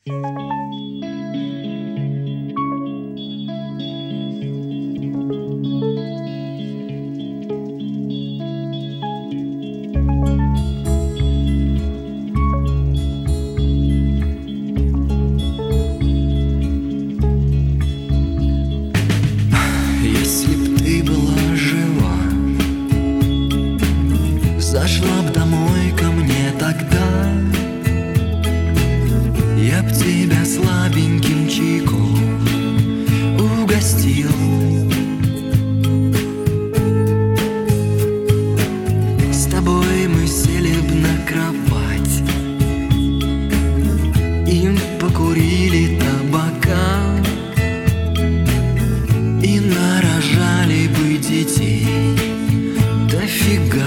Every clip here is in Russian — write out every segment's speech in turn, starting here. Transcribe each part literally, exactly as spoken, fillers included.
Если б ты была жива, зашла б домой ко мне тогда, я б тебя слабеньким чайком угостил. С тобой мы сели б на кровать и покурили табака, и нарожали бы детей дофига.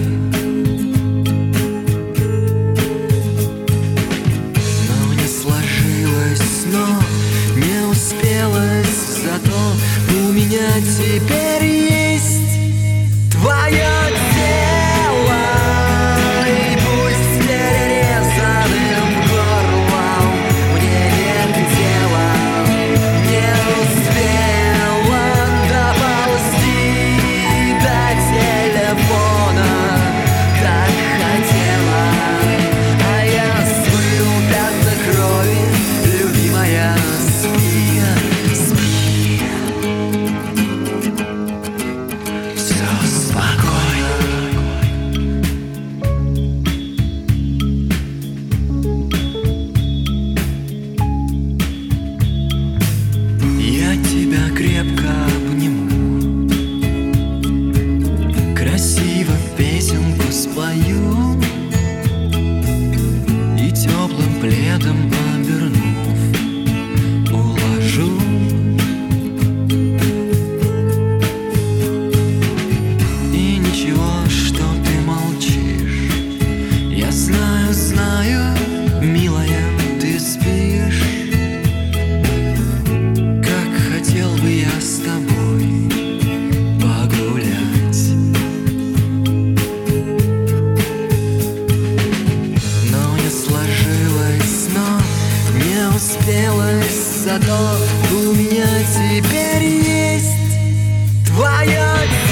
Но не сложилось, но не успелось, зато у меня теперь есть твое тело. И пусть перерезанным горлом мне нет дела, не успела доползти до телефона, так хотела. А я смыл пятна крови, любимая, спи, спи. Все спокойно. Я тебя крепко обниму, красиво песенку спою и теплым пледом обернув уложу. И ничего, что ты молчишь, я знаю, знаю, милая, ты спишь. Как хотел бы я с тобой погулять, но не сложилось, но не успелось, зато у меня теперь есть твое